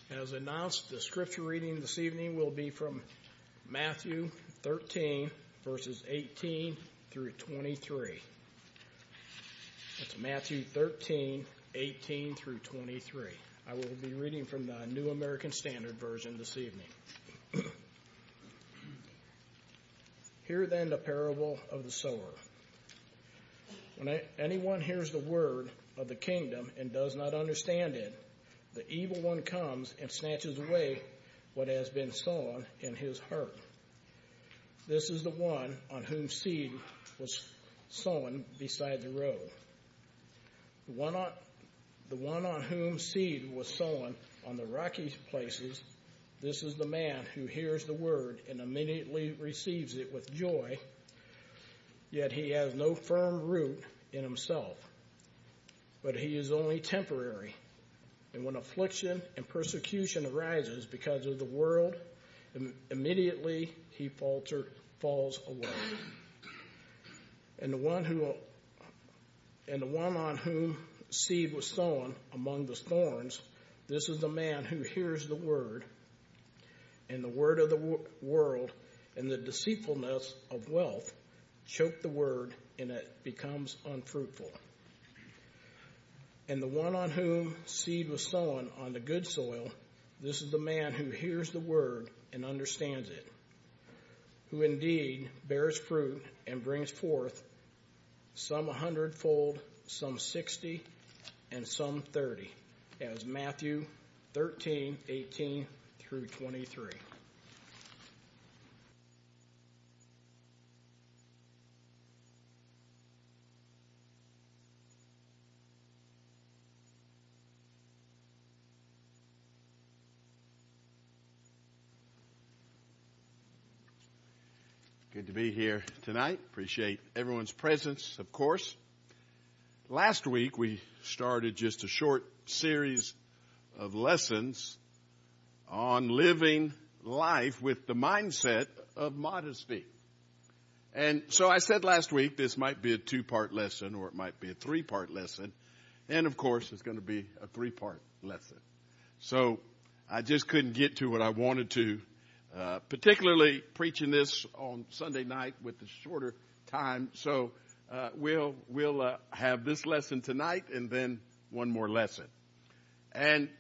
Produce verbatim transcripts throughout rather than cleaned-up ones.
As announced, the scripture reading this evening will be from Matthew thirteen, verses eighteen through twenty-three. It's Matthew thirteen, eighteen through twenty-three. I will be reading from the New American Standard Version this evening. Hear then the parable of the sower. When anyone hears the word of the kingdom and does not understand it, the evil one comes and snatches away what has been sown in his heart. This is the one on whom seed was sown beside the road. The one on, the one on whom seed was sown on the rocky places, this is the man who hears the word and immediately receives it with joy, yet he has no firm root in himself, but he is only temporary. And when affliction and persecution arises because of the world, immediately he falter, falls away. And the one who, and the one on whom seed was sown among the thorns, this is the man who hears the word, and the word of the world and the deceitfulness of wealth choke the word, and it becomes unfruitful. And the one on whom seed was sown on the good soil, this is the man who hears the word and understands it, who indeed bears fruit and brings forth some a hundredfold, some sixty, and some thirty. As Matthew thirteen, eighteen through twenty-three. Good to be here tonight. Appreciate everyone's presence, of course. Last week we started just a short series of lessons on living life with the mindset of modesty. And so I said last week this might be a two-part lesson, or it might be a three-part lesson. And of course it's going to be a three-part lesson. So I just couldn't get to what I wanted to. Uh, particularly preaching this on Sunday night with the shorter time. So uh, we'll we'll uh, have this lesson tonight and then one more lesson. And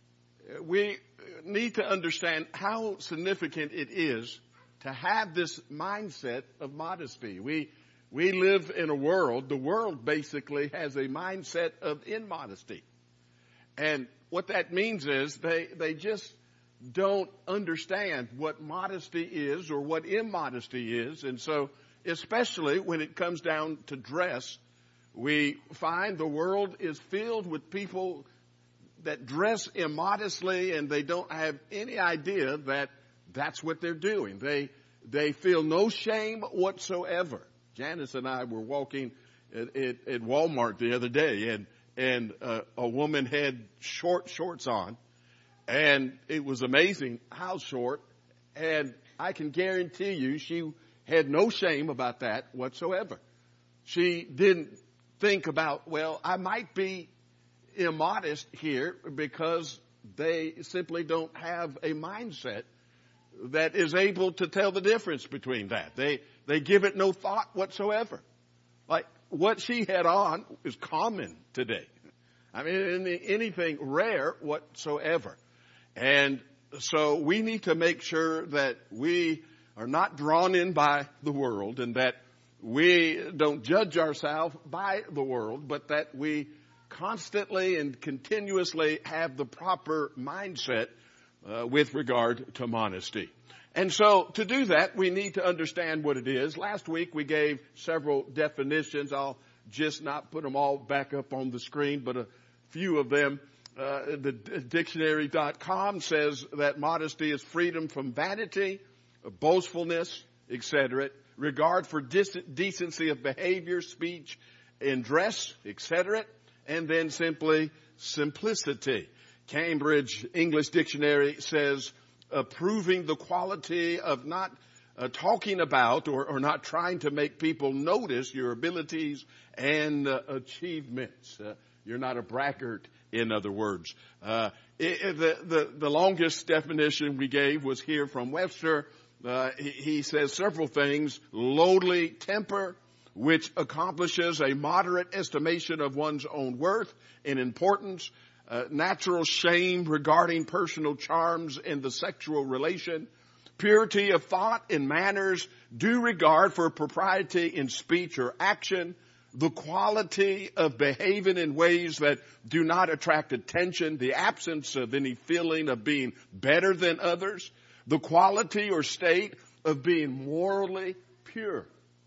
we need to understand how significant it is to have this mindset of modesty. We we live in a world, the world basically has a mindset of immodesty. And what that means is they, they just don't understand what modesty is or what immodesty is. And so, especially when it comes down to dress, we find the world is filled with people that dress immodestly, and they don't have any idea that that's what they're doing. They, they feel no shame whatsoever. Janice and I were walking at, at, at Walmart the other day, and, and uh, a woman had short shorts on. And it was amazing how short, and I can guarantee you she had no shame about that whatsoever. She didn't think about, well, I might be immodest here because they simply don't have a mindset that is able to tell the difference between that. They, they give it no thought whatsoever. Like what she had on is common today. I mean, anything rare whatsoever. And so we need to make sure that we are not drawn in by the world and that we don't judge ourselves by the world, but that we constantly and continuously have the proper mindset uh, with regard to modesty. And so to do that, we need to understand what it is. Last week we gave several definitions. I'll just not put them all back up on the screen, but a few of them. Uh, the dictionary dot com says that modesty is freedom from vanity, boastfulness, et cetera, regard for dis- decency of behavior, speech, and dress, et cetera, and then simply simplicity. Cambridge English Dictionary says approving the quality of not uh, talking about or, or not trying to make people notice your abilities and uh, achievements. Uh, You're not a braggart, in other words. Uh, it, it, the, the, the longest definition we gave was here from Webster. Uh, he, he says several things. Lowly temper, which accomplishes a moderate estimation of one's own worth and importance. Uh, natural shame regarding personal charms in the sexual relation. Purity of thought and manners, due regard for propriety in speech or action. The quality of behaving in ways that do not attract attention, the absence of any feeling of being better than others, the quality or state of being morally pure.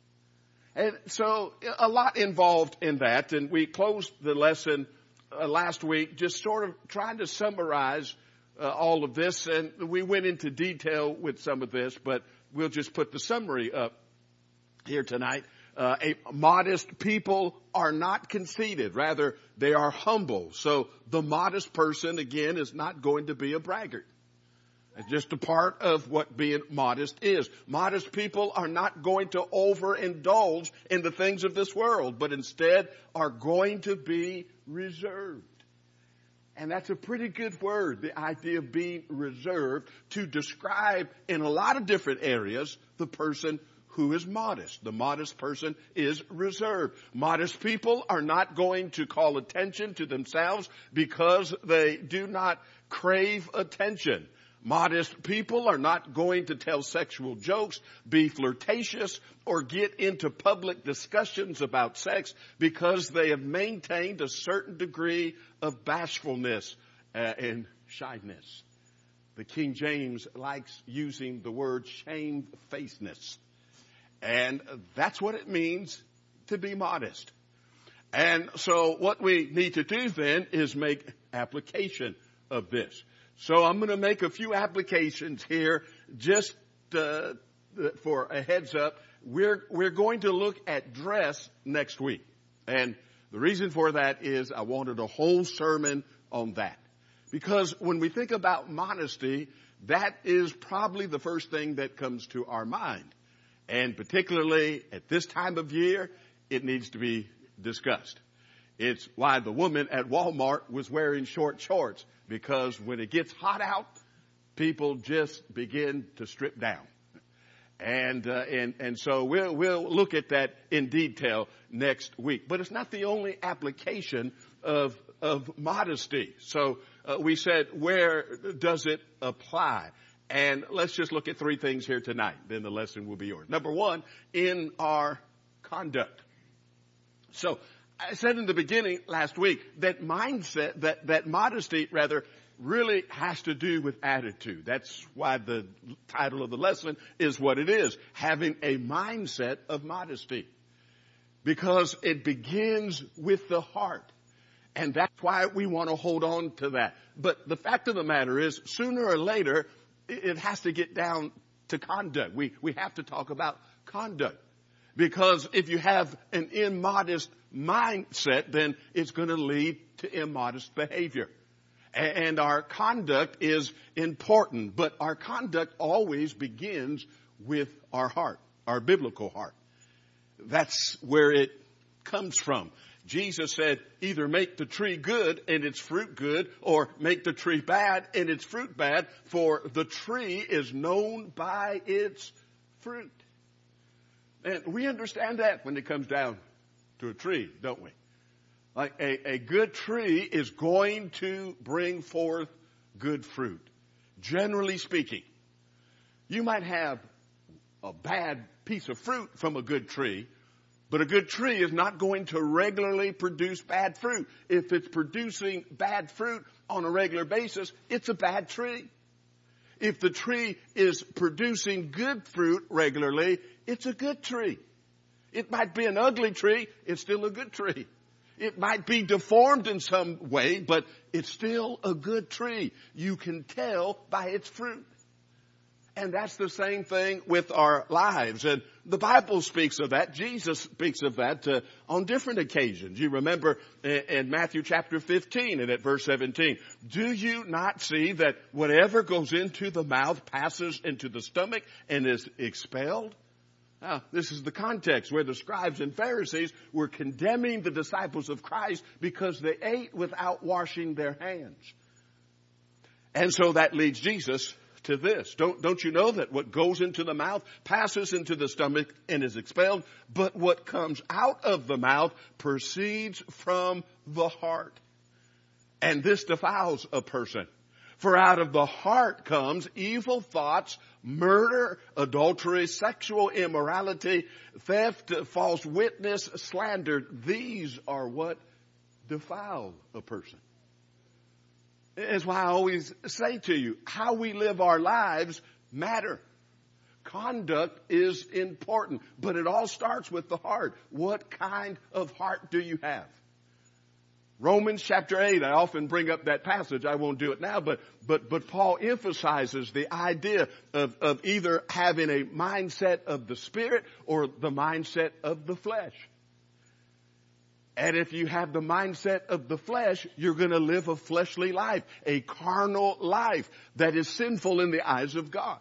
And so a lot involved in that, and we closed the lesson uh, last week just sort of trying to summarize uh, all of this, and we went into detail with some of this, but we'll just put the summary up here tonight. Uh, a modest people are not conceited. Rather, they are humble. So the modest person, again, is not going to be a braggart. It's just a part of what being modest is. Modest people are not going to overindulge in the things of this world, but instead are going to be reserved. And that's a pretty good word, the idea of being reserved, to describe in a lot of different areas the person who is modest. The modest person is reserved. Modest people are not going to call attention to themselves because they do not crave attention. Modest people are not going to tell sexual jokes, be flirtatious, or get into public discussions about sex because they have maintained a certain degree of bashfulness uh, and shyness. The King James likes using the word shamefacedness. And that's what it means to be modest. And so what we need to do then is make application of this. So I'm going to make a few applications here just uh, for a heads up. We're, we're going to look at dress next week. And the reason for that is I wanted a whole sermon on that. Because when we think about modesty, that is probably the first thing that comes to our mind. And particularly at this time of year, it needs to be discussed. It's why the woman at Walmart was wearing short shorts, because when it gets hot out, people just begin to strip down. And uh, and and so we'll we'll look at that in detail next week. But it's not the only application of of modesty. So uh, we said, where does it apply? And let's just look at three things here tonight. Then the lesson will be yours. Number one, in our conduct. So I said in the beginning last week that mindset, that, that modesty rather, really has to do with attitude. That's why the title of the lesson is what it is. Having a mindset of modesty. Because it begins with the heart. And that's why we want to hold on to that. But the fact of the matter is, sooner or later, it has to get down to conduct. We, we have to talk about conduct. Because if you have an immodest mindset, then it's going to lead to immodest behavior. And our conduct is important, but our conduct always begins with our heart, our biblical heart. That's where it comes from. Jesus said, either make the tree good and its fruit good, or make the tree bad and its fruit bad, for the tree is known by its fruit. And we understand that when it comes down to a tree, don't we? Like a, a good tree is going to bring forth good fruit. Generally speaking, you might have a bad piece of fruit from a good tree, but a good tree is not going to regularly produce bad fruit. If it's producing bad fruit on a regular basis, it's a bad tree. If the tree is producing good fruit regularly, it's a good tree. It might be an ugly tree, it's still a good tree. It might be deformed in some way, but it's still a good tree. You can tell by its fruit. And that's the same thing with our lives. And the Bible speaks of that. Jesus speaks of that uh, on different occasions. You remember in, in Matthew chapter fifteen and at verse seventeen, do you not see that whatever goes into the mouth passes into the stomach and is expelled? Now, this is the context where the scribes and Pharisees were condemning the disciples of Christ because they ate without washing their hands. And so that leads Jesus to this. Don't, don't you know that what goes into the mouth passes into the stomach and is expelled, but what comes out of the mouth proceeds from the heart. And this defiles a person. For out of the heart comes evil thoughts, murder, adultery, sexual immorality, theft, false witness, slander. These are what defile a person. It's why I always say to you, how we live our lives matter. Conduct is important, but it all starts with the heart. What kind of heart do you have? Romans chapter eight, I often bring up that passage. I won't do it now, but, but, but Paul emphasizes the idea of, of either having a mindset of the Spirit or the mindset of the flesh. And if you have the mindset of the flesh, you're going to live a fleshly life, a carnal life that is sinful in the eyes of God.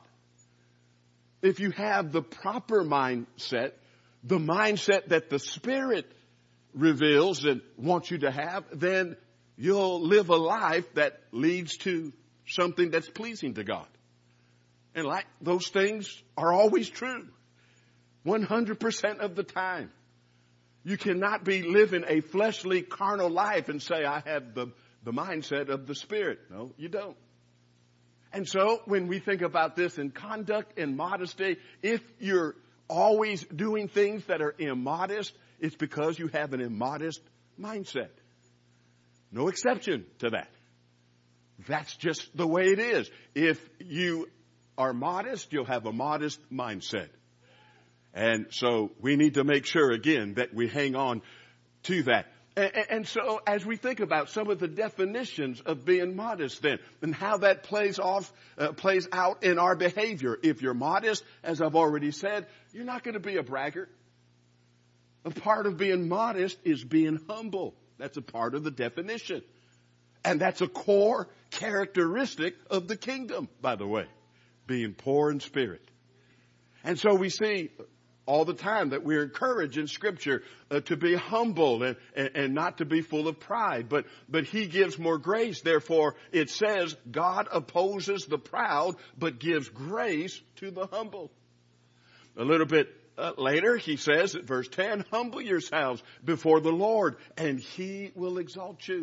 If you have the proper mindset, the mindset that the Spirit reveals and wants you to have, then you'll live a life that leads to something that's pleasing to God. And like those things are always true. one hundred percent of the time. You cannot be living a fleshly, carnal life and say, I have the, the mindset of the Spirit. No, you don't. And so when we think about this in conduct and modesty, if you're always doing things that are immodest, it's because you have an immodest mindset. No exception to that. That's just the way it is. If you are modest, you'll have a modest mindset. And so we need to make sure, again, that we hang on to that. And, and so as we think about some of the definitions of being modest then, and how that plays off, uh, plays out in our behavior. If you're modest, as I've already said, you're not going to be a braggart. A part of being modest is being humble. That's a part of the definition. And that's a core characteristic of the kingdom, by the way, being poor in spirit. And so we see all the time that we're encouraged in Scripture uh, to be humble and, and, and not to be full of pride. But, but He gives more grace. Therefore, it says God opposes the proud, but gives grace to the humble. A little bit Uh, later, he says at verse ten, humble yourselves before the Lord and He will exalt you.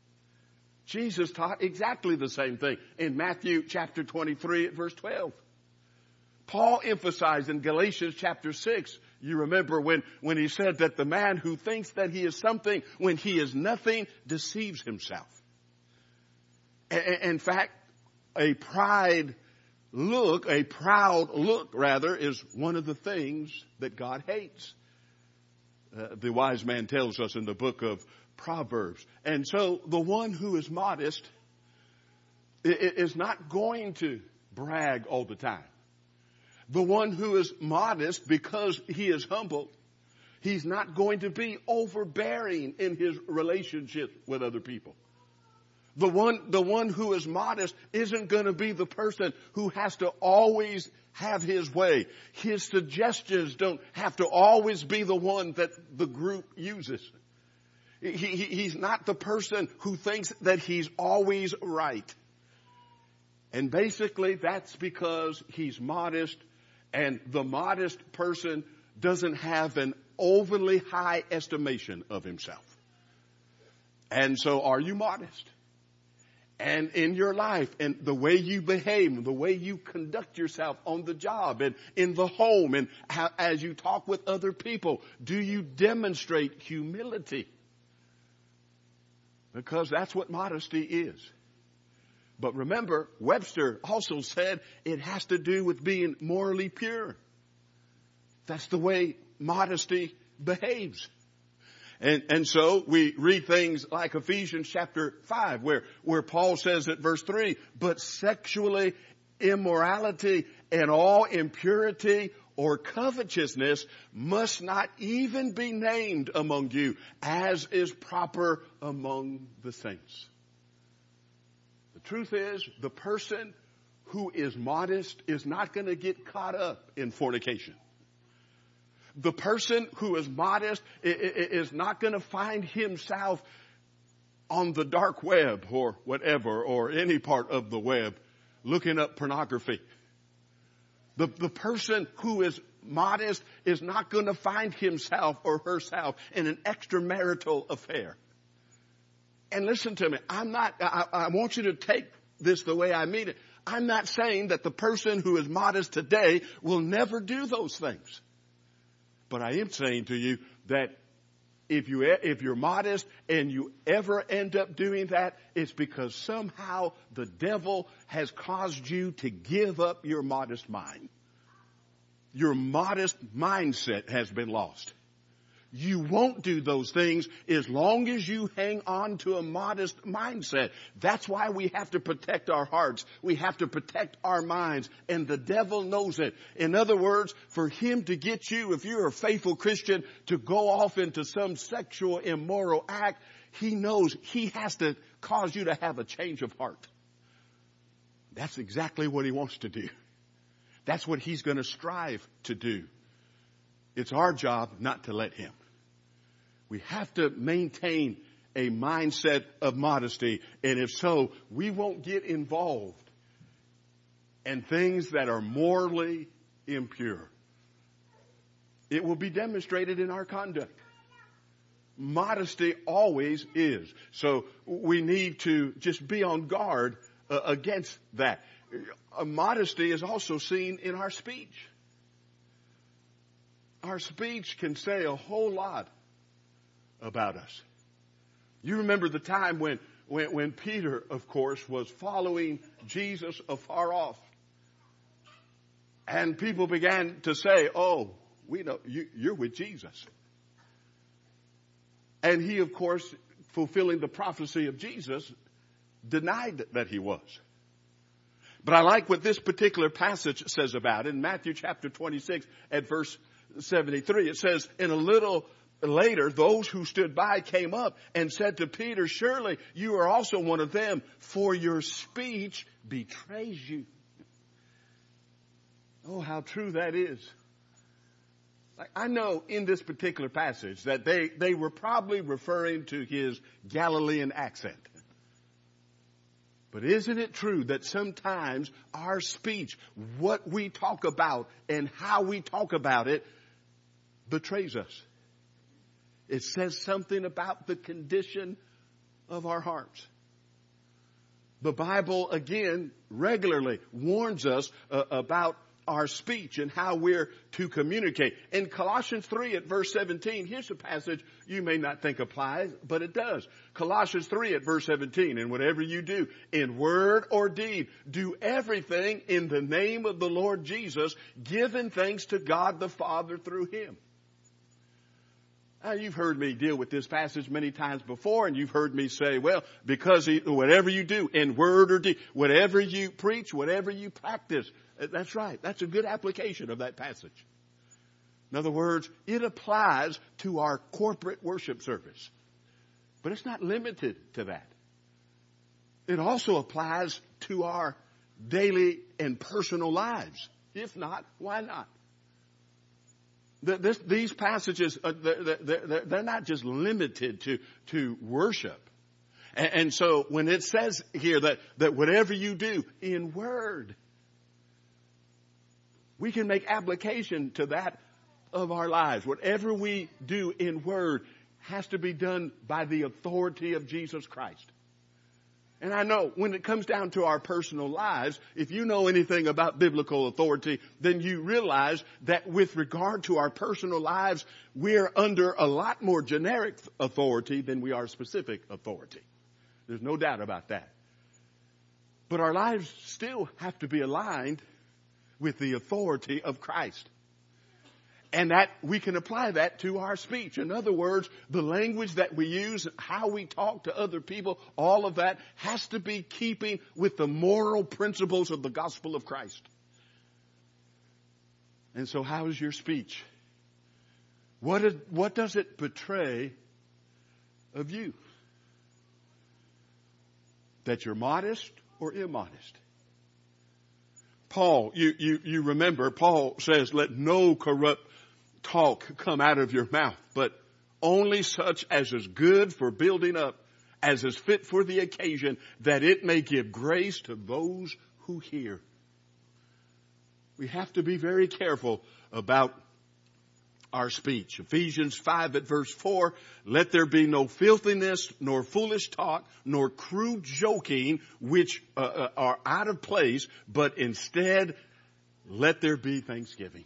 Jesus taught exactly the same thing in Matthew chapter twenty-three at verse twelve. Paul emphasized in Galatians chapter six, you remember when, when he said that the man who thinks that he is something when he is nothing deceives himself. A- in fact, a pride look, a proud look, rather, is one of the things that God hates. Uh, the wise man tells us in the book of Proverbs. And so the one who is modest is not going to brag all the time. The one who is modest, because he is humble, he's not going to be overbearing in his relationship with other people. The one, the one who is modest isn't going to be the person who has to always have his way. His suggestions don't have to always be the one that the group uses. He, he, he's not the person who thinks that he's always right. And basically that's because he's modest, and the modest person doesn't have an overly high estimation of himself. And so are you modest? And in your life, and the way you behave, the way you conduct yourself on the job and in the home, and how, as you talk with other people, do you demonstrate humility? Because that's what modesty is. But remember, Webster also said it has to do with being morally pure. That's the way modesty behaves. And, and so we read things like Ephesians chapter five, where, where Paul says at verse three, but sexually immorality and all impurity or covetousness must not even be named among you, as is proper among the saints. The truth is, the person who is modest is not going to get caught up in fornication. The person who is modest is not going to find himself on the dark web or whatever, or any part of the web, looking up pornography. The, the person who is modest is not going to find himself or herself in an extramarital affair. And listen to me, I'm not, I, I want you to take this the way I mean it. I'm not saying that the person who is modest today will never do those things. But I am saying to you that if you, if you're modest and you ever end up doing that, it's because somehow the devil has caused you to give up your modest mind. Your modest mindset has been lost. You won't do those things as long as you hang on to a modest mindset. That's why we have to protect our hearts. We have to protect our minds. And the devil knows it. In other words, for him to get you, if you're a faithful Christian, to go off into some sexual immoral act, he knows he has to cause you to have a change of heart. That's exactly what he wants to do. That's what he's going to strive to do. It's our job not to let him. We have to maintain a mindset of modesty. And if so, we won't get involved in things that are morally impure. It will be demonstrated in our conduct. Modesty always is. So we need to just be on guard uh, against that. Uh, modesty is also seen in our speech. Our speech can say a whole lot about us. You remember the time when, when, when Peter, of course, was following Jesus afar off. And people began to say, oh, we know you, you're with Jesus. And he, of course, fulfilling the prophecy of Jesus, denied that he was. But I like what this particular passage says about it. In Matthew chapter twenty-six at verse seventy-three, it says, "In a little later, those who stood by came up and said to Peter, 'Surely you are also one of them, for your speech betrays you.'" Oh, how true that is. I know in this particular passage that they, they were probably referring to his Galilean accent. But isn't it true that sometimes our speech, what we talk about and how we talk about it, betrays us? It says something about the condition of our hearts. The Bible, again, regularly warns us uh, about our speech and how we're to communicate. In Colossians three at verse seventeen, here's a passage you may not think applies, but it does. Colossians three at verse seventeen, "And whatever you do, in word or deed, do everything in the name of the Lord Jesus, giving thanks to God the Father through him." Now, you've heard me deal with this passage many times before, and you've heard me say, well, because he, whatever you do in word or deed, whatever you preach, whatever you practice, that's right. That's a good application of that passage. In other words, it applies to our corporate worship service. But it's not limited to that. It also applies to our daily and personal lives. If not, why not? This, these passages, uh, they're, they're, they're not just limited to, to worship. And, and so when it says here that, that whatever you do in word, we can make application to that of our lives. Whatever we do in word has to be done by the authority of Jesus Christ. And I know when it comes down to our personal lives, if you know anything about biblical authority, then you realize that with regard to our personal lives, we're under a lot more generic authority than we are specific authority. There's no doubt about that. But our lives still have to be aligned with the authority of Christ. And that we can apply that to our speech. In other words, the language that we use, how we talk to other people, all of that has to be keeping with the moral principles of the gospel of Christ. And so how is your speech? What is, what does it betray of you? That you're modest or immodest? Paul, you, you, you remember, Paul says, let no corrupt talk come out of your mouth, but only such as is good for building up, as is fit for the occasion, that it may give grace to those who hear. We have to be very careful about our speech. Ephesians five at verse four, let there be no filthiness, nor foolish talk, nor crude joking, which uh, uh, are out of place, but instead let there be thanksgiving.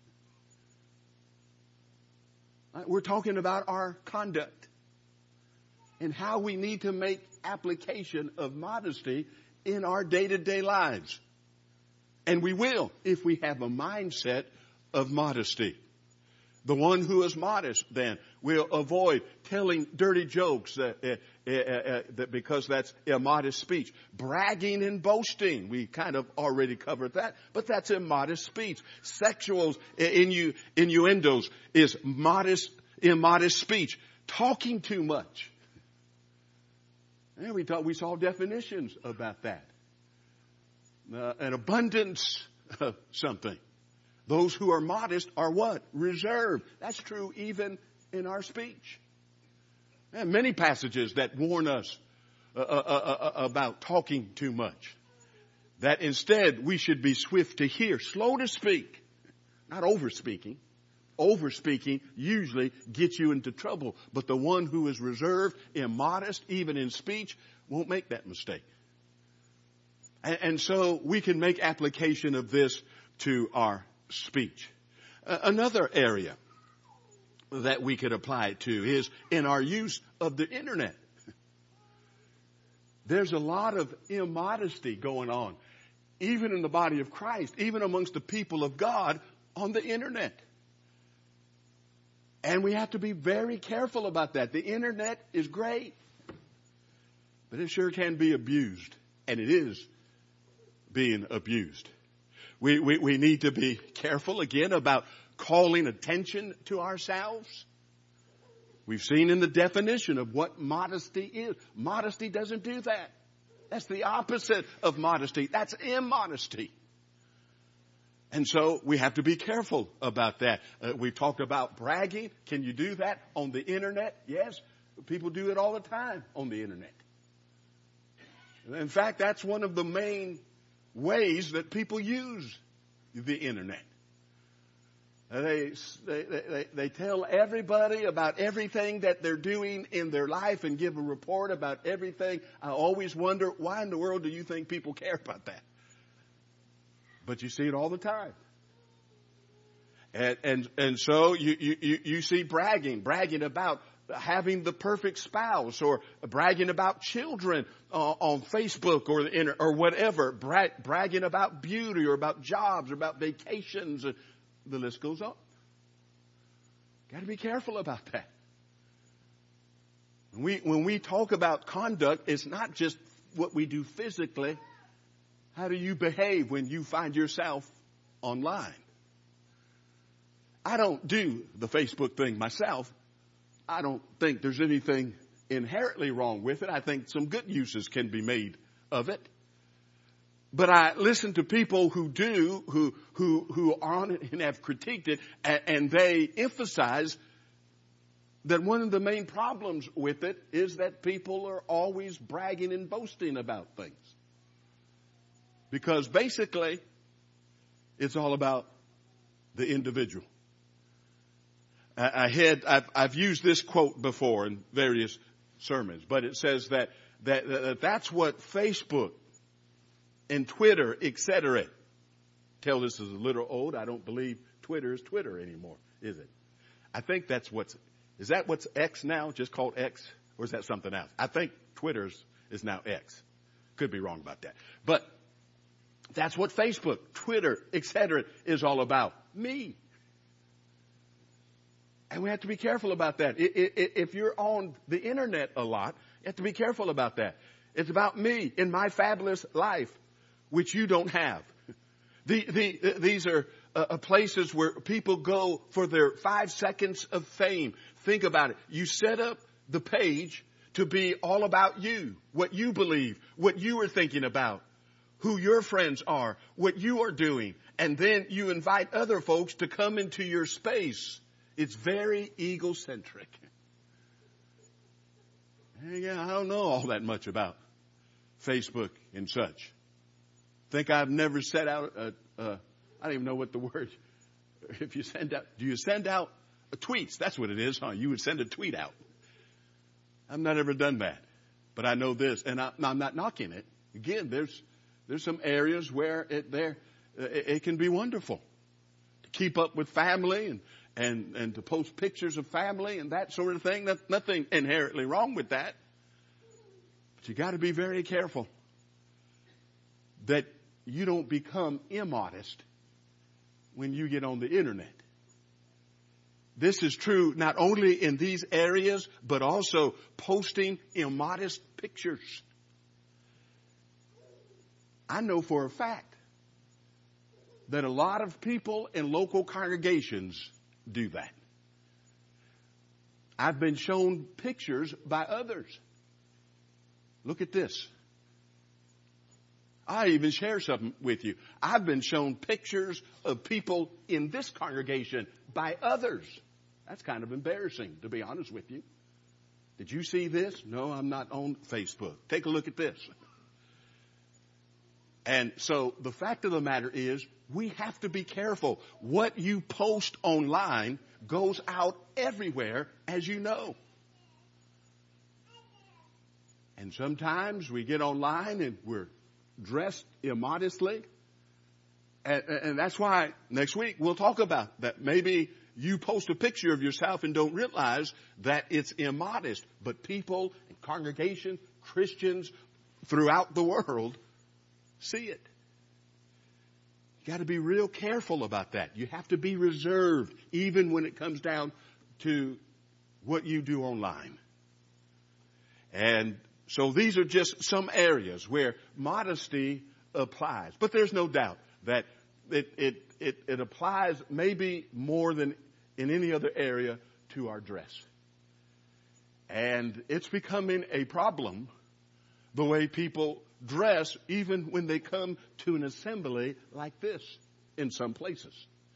We're talking about our conduct and how we need to make application of modesty in our day-to-day lives. And we will if we have a mindset of modesty. The one who is modest, then, will avoid telling dirty jokes uh, uh, uh, uh, uh, because that's immodest speech. Bragging and boasting, we kind of already covered that, but that's immodest speech. Sexual innu- innuendos is modest, immodest speech. Talking too much. And we thought we saw definitions about that. Uh, an abundance of something. Those who are modest are what? Reserved. That's true even in our speech. And many passages that warn us uh, uh, uh, about talking too much. That instead we should be swift to hear, slow to speak, not over speaking. Over speaking usually gets you into trouble. But the one who is reserved, immodest, even in speech, won't make that mistake. And, and so we can make application of this to our speech. Uh, another area that we could apply it to is in our use of the internet. There's a lot of immodesty going on, even in the body of Christ, even amongst the people of God on the internet. And we have to be very careful about that. The internet is great, but it sure can be abused, and it is being abused. We, we, we need to be careful again about calling attention to ourselves. We've seen in the definition of what modesty is. Modesty doesn't do that. That's the opposite of modesty. That's immodesty. And so we have to be careful about that. Uh, we've talked about bragging. Can you do that on the internet? Yes. People do it all the time on the internet. In fact, that's one of the main ways that people use the internet. They, they, they, they tell everybody about everything that they're doing in their life and give a report about everything. I always wonder, why in the world do you think people care about that? But you see it all the time. And, and, and so you, you, you see bragging, bragging about having the perfect spouse, or bragging about children uh, on Facebook or the internet or whatever, bra- bragging about beauty or about jobs or about vacations. The list goes on. Got to be careful about that. When we, when we talk about conduct, it's not just what we do physically. How do you behave when you find yourself online? I don't do the Facebook thing myself. I don't think there's anything inherently wrong with it. I think some good uses can be made of it. But I listen to people who do, who who who are on it and have critiqued it, and, and they emphasize that one of the main problems with it is that people are always bragging and boasting about things. Because basically, it's all about the individual. I had, I've, I've used this quote before in various sermons, but it says that, that, that that's what Facebook and Twitter, et cetera. Tell this is a little old. I don't believe Twitter is Twitter anymore, is it? I think that's what's, is that what's X now, just called X? Or is that something else? I think Twitter's is now X. Could be wrong about that. But that's what Facebook, Twitter, et cetera is all about. Me. And we have to be careful about that. If you're on the internet a lot, you have to be careful about that. It's about me in my fabulous life, which you don't have. The, the, these are uh, places where people go for their five seconds of fame. Think about it. You set up the page to be all about you, what you believe, what you are thinking about, who your friends are, what you are doing. And then you invite other folks to come into your space It's very egocentric. And yeah, I don't know all that much about Facebook and such. Think I've never set out a, a I don't even know what the word, if you send out, do you send out a tweets? That's what it is, huh? You would send a tweet out. I've not ever done that. But I know this, and I, I'm not knocking it. Again, there's there's some areas where it there it, it can be wonderful to keep up with family and and and to post pictures of family and that sort of thing. That's nothing inherently wrong with that. But you got to be very careful that you don't become immodest when you get on the internet. This is true not only in these areas, but also posting immodest pictures. I know for a fact that a lot of people in local congregations do that. I've been shown pictures by others. Look at this. I even share something with you. I've been shown pictures of people in this congregation by others. That's kind of embarrassing, to be honest with you. Did you see this? No, I'm not on Facebook. Take a look at this. And so the fact of the matter is, we have to be careful. What you post online goes out everywhere, as you know. And sometimes we get online and we're dressed immodestly. And, and that's why next week we'll talk about that. Maybe you post a picture of yourself and don't realize that it's immodest. But people, congregations, Christians throughout the world see it. You got to be real careful about that. You have to be reserved, even when it comes down to what you do online. And so these are just some areas where modesty applies. But there's no doubt that it, it, it, it applies maybe more than in any other area to our dress. And it's becoming a problem the way people dress even when they come to an assembly like this in some places.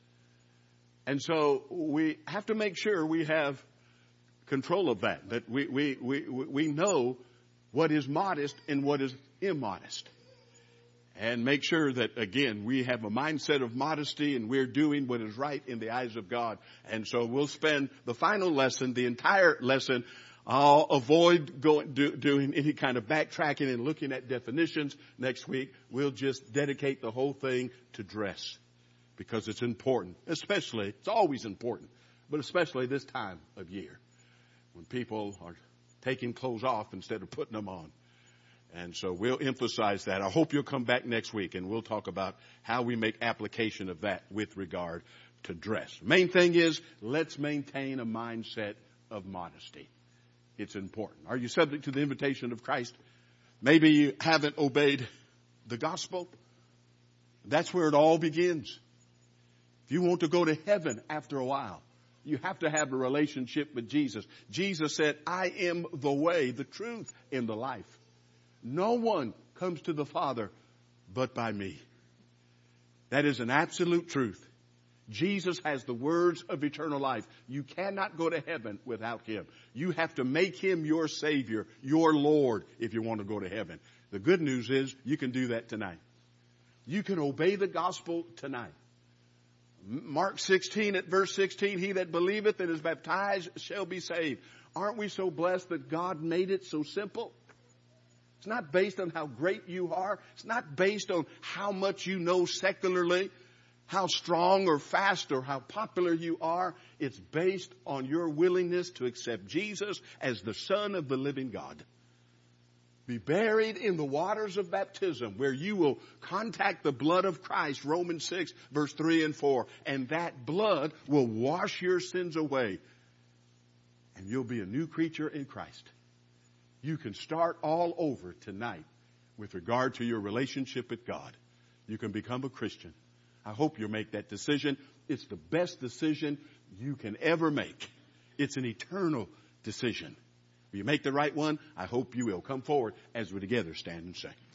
And so we have to make sure we have control of that, that we, we, we, we know what is modest and what is immodest. And make sure that, again, we have a mindset of modesty and we're doing what is right in the eyes of God. And so we'll spend the final lesson, the entire lesson. I'll avoid going, do, doing any kind of backtracking and looking at definitions next week. We'll just dedicate the whole thing to dress because it's important, especially, it's always important, but especially this time of year when people are taking clothes off instead of putting them on. And so we'll emphasize that. I hope you'll come back next week and we'll talk about how we make application of that with regard to dress. Main thing is, let's maintain a mindset of modesty. It's important. Are you subject to the invitation of Christ? Maybe you haven't obeyed the gospel. That's where it all begins. If you want to go to heaven after a while, you have to have a relationship with Jesus. Jesus said, I am the way, the truth, and the life. No one comes to the Father but by me. That is an absolute truth. Jesus has the words of eternal life. You cannot go to heaven without him. You have to make him your Savior, your Lord, if you want to go to heaven. The good news is you can do that tonight. You can obey the gospel tonight. Mark sixteen at verse sixteen, he that believeth and is baptized shall be saved. Aren't we so blessed that God made it so simple? It's not based on how great you are. It's not based on how much you know secularly, how strong or fast or how popular you are. It's based on your willingness to accept Jesus as the Son of the living God. Be buried in the waters of baptism where you will contact the blood of Christ, Romans six, verse three and four. And that blood will wash your sins away. And you'll be a new creature in Christ. You can start all over tonight with regard to your relationship with God. You can become a Christian. I hope you'll make that decision. It's the best decision you can ever make. It's an eternal decision. If you make the right one, I hope you will. Come forward as we together stand and sing.